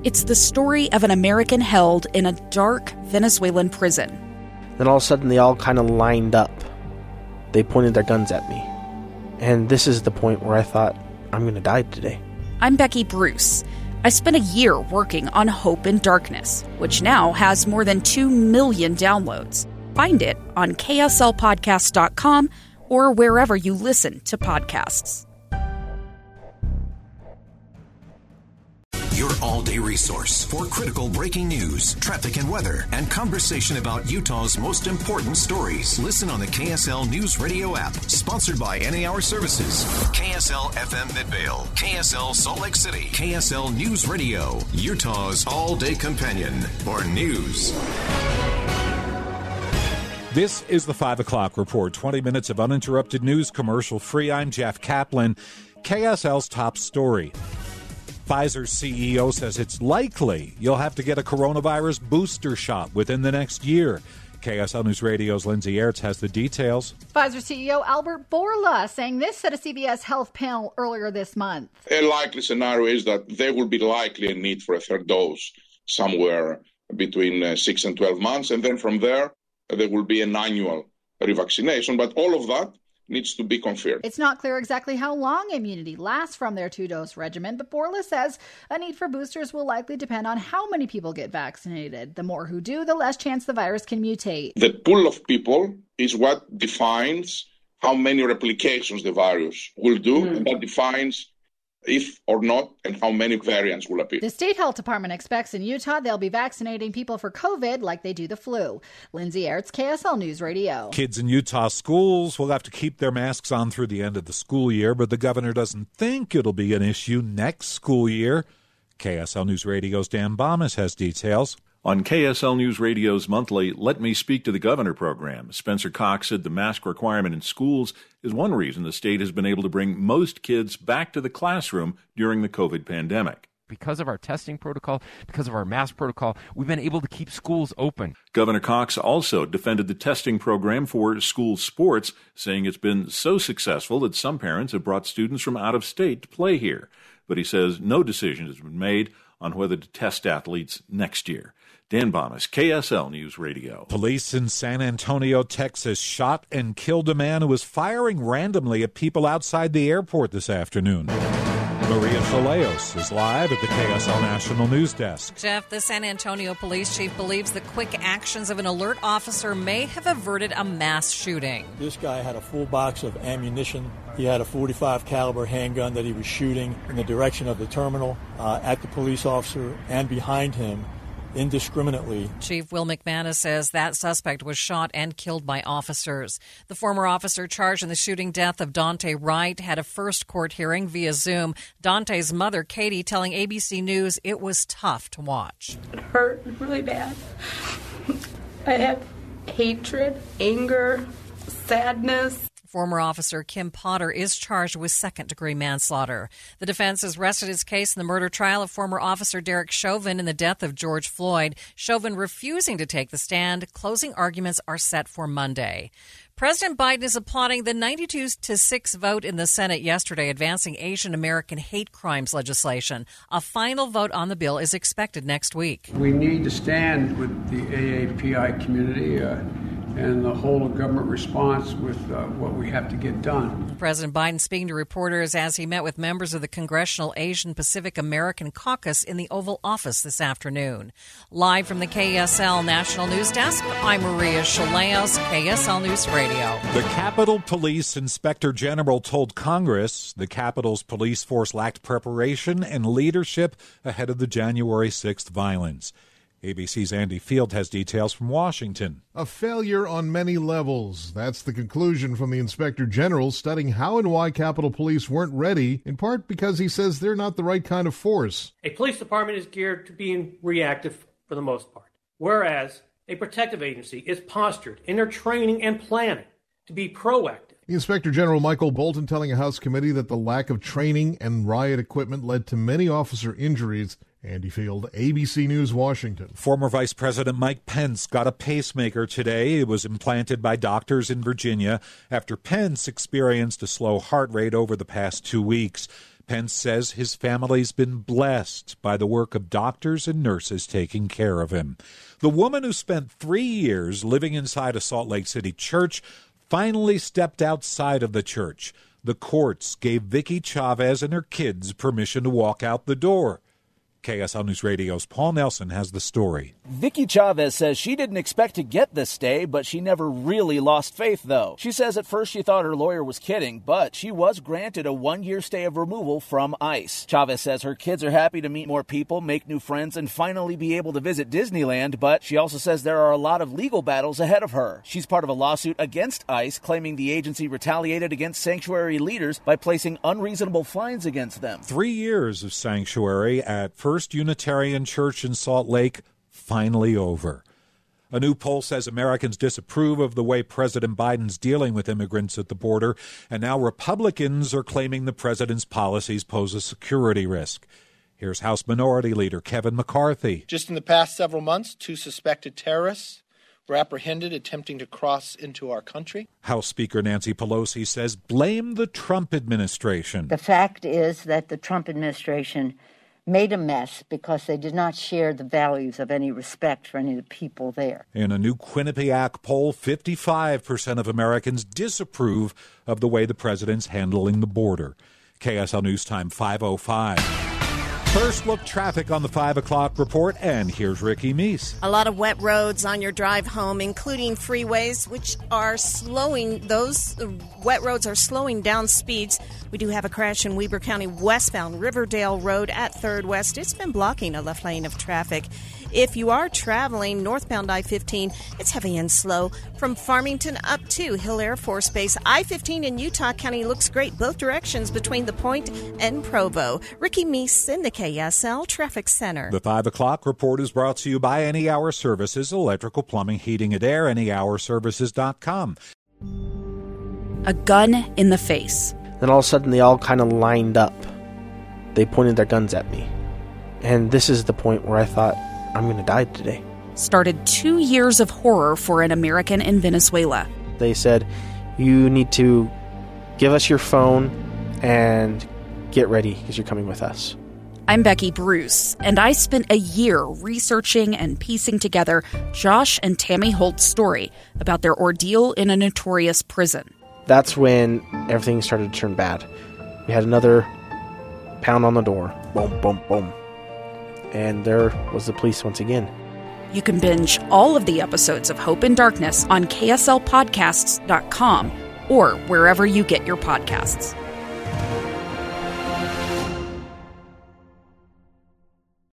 It's the story of an American held in a dark Venezuelan prison. Then all of a sudden they all kind of lined up. They pointed their guns at me. And this is the point where I thought, I'm going to die today. I'm Becky Bruce. I spent a year working on Hope in Darkness, which now has more than 2 million downloads. Find it on kslpodcast.com or wherever you listen to podcasts. Your all-day resource for critical breaking news, traffic and weather, and conversation about Utah's most important stories. Listen on the KSL News Radio app, sponsored by Any Hour Services, KSL FM Midvale, KSL Salt Lake City, KSL News Radio, Utah's all-day companion for news. This is the 5 o'clock report, 20 minutes of uninterrupted news, commercial-free. I'm Jeff Kaplan. KSL's top story. Pfizer's CEO says it's likely you'll have to get a coronavirus booster shot within the next year. KSL News Radio's Lindsay Aerts has the details. Pfizer CEO Albert Bourla saying this at a CBS Health panel earlier this month. A likely scenario is that there will be likely a need for a third dose somewhere between 6 and 12 months. And then from there will be an annual revaccination. But all of that needs to be confirmed. It's not clear exactly how long immunity lasts from their 2-dose regimen, but Bourla says a need for boosters will likely depend on how many people get vaccinated. The more who do, the less chance the virus can mutate. The pool of people is what defines how many replications the virus will do, and that defines if or not and how many variants will appear. The state health department expects in Utah they'll be vaccinating people for COVID like they do the flu. Lindsay Aerts, KSL News Radio. Kids in Utah schools will have to keep their masks on through the end of the school year, but the governor doesn't think it'll be an issue next school year. KSL News Radio's Dan Bomas has details. On KSL News Radio's monthly Let Me Speak to the Governor program, Spencer Cox said the mask requirement in schools is one reason the state has been able to bring most kids back to the classroom during the COVID pandemic. Because of our testing protocol, because of our mask protocol, we've been able to keep schools open. Governor Cox also defended the testing program for school sports, saying it's been so successful that some parents have brought students from out of state to play here. But he says no decision has been made on whether to test athletes next year. Dan Bomas, KSL News Radio. Police in San Antonio, Texas, shot and killed a man who was firing randomly at people outside the airport this afternoon. Maria Chaleos is live at the KSL National News Desk. Jeff, the San Antonio police chief believes the quick actions of an alert officer may have averted a mass shooting. This guy had a full box of ammunition. He had a .45 caliber handgun that he was shooting in the direction of the terminal at the police officer and behind him indiscriminately. Chief Will McManus says that suspect was shot and killed by officers. The former officer charged in the shooting death of Dante Wright had a first court hearing via Zoom. Dante's mother, Katie, telling ABC News it was tough to watch. It hurt really bad. I had hatred, anger, sadness. Former officer Kim Potter is charged with second-degree manslaughter. The defense has rested its case in the murder trial of former officer Derek Chauvin in the death of George Floyd. Chauvin refusing to take the stand. Closing arguments are set for Monday. President Biden is applauding the 92-6 vote in the Senate yesterday, advancing Asian American hate crimes legislation. A final vote on the bill is expected next week. We need to stand with the AAPI community and the whole of government response with what we have to get done. President Biden speaking to reporters as he met with members of the Congressional Asian Pacific American Caucus in the Oval Office this afternoon. Live from the KSL National News Desk, I'm Maria Chaleos, KSL News Radio. The Capitol Police Inspector General told Congress the Capitol's police force lacked preparation and leadership ahead of the January 6th violence. ABC's Andy Field has details from Washington. A failure on many levels. That's the conclusion from the Inspector General studying how and why Capitol Police weren't ready, in part because he says they're not the right kind of force. A police department is geared to being reactive for the most part, whereas a protective agency is postured in their training and planning to be proactive. The Inspector General Michael Bolton telling a House committee that the lack of training and riot equipment led to many officer injuries. Andy Field, ABC News, Washington. Former Vice President Mike Pence got a pacemaker today. It was implanted by doctors in Virginia after Pence experienced a slow heart rate over the past 2 weeks. Pence says his family's been blessed by the work of doctors and nurses taking care of him. The woman who spent 3 years living inside a Salt Lake City church finally stepped outside of the church. The courts gave Vicky Chavez and her kids permission to walk out the door. KSL News Radio's Paul Nelson has the story. Vicky Chavez says she didn't expect to get this stay, but she never really lost faith, though. She says at first she thought her lawyer was kidding, but she was granted a 1-year stay of removal from ICE. Chavez says her kids are happy to meet more people, make new friends, and finally be able to visit Disneyland, but she also says there are a lot of legal battles ahead of her. She's part of a lawsuit against ICE, claiming the agency retaliated against sanctuary leaders by placing unreasonable fines against them. 3 years of sanctuary at First Unitarian Church in Salt Lake finally over. A new poll says Americans disapprove of the way President Biden's dealing with immigrants at the border, and now Republicans are claiming the president's policies pose a security risk. Here's House Minority Leader Kevin McCarthy. Just in the past several months, 2 suspected terrorists were apprehended attempting to cross into our country. House Speaker Nancy Pelosi says blame the Trump administration. The fact is that the Trump administration made a mess because they did not share the values of any respect for any of the people there. In a new Quinnipiac poll, 55% of Americans disapprove of the way the president's handling the border. KSL News Time 5:05. First look traffic on the 5 o'clock report, and here's Ricky Meese. A lot of wet roads on your drive home, including freeways, which are slowing. Those wet roads are slowing down speeds. We do have a crash in Weber County westbound Riverdale Road at 3rd West. It's been blocking a left lane of traffic. If you are traveling northbound I-15, it's heavy and slow from Farmington up to Hill Air Force Base. I-15 in Utah County looks great both directions between the Point and Provo. Ricky Meese in the KSL Traffic Center. The 5 o'clock report is brought to you by Any Hour Services, electrical, plumbing, heating, and air, anyhourservices.com. A gun in the face. Then all of a sudden they all kind of lined up. They pointed their guns at me. And this is the point where I thought, I'm going to die today. Started 2 years of horror for an American in Venezuela. They said, you need to give us your phone and get ready because you're coming with us. I'm Becky Bruce, and I spent a year researching and piecing together Josh and Tammy Holt's story about their ordeal in a notorious prison. That's when everything started to turn bad. We had another pound on the door. Boom, boom, boom. And there was the police once again. You can binge all of the episodes of Hope in Darkness on KSLPodcasts.com or wherever you get your podcasts.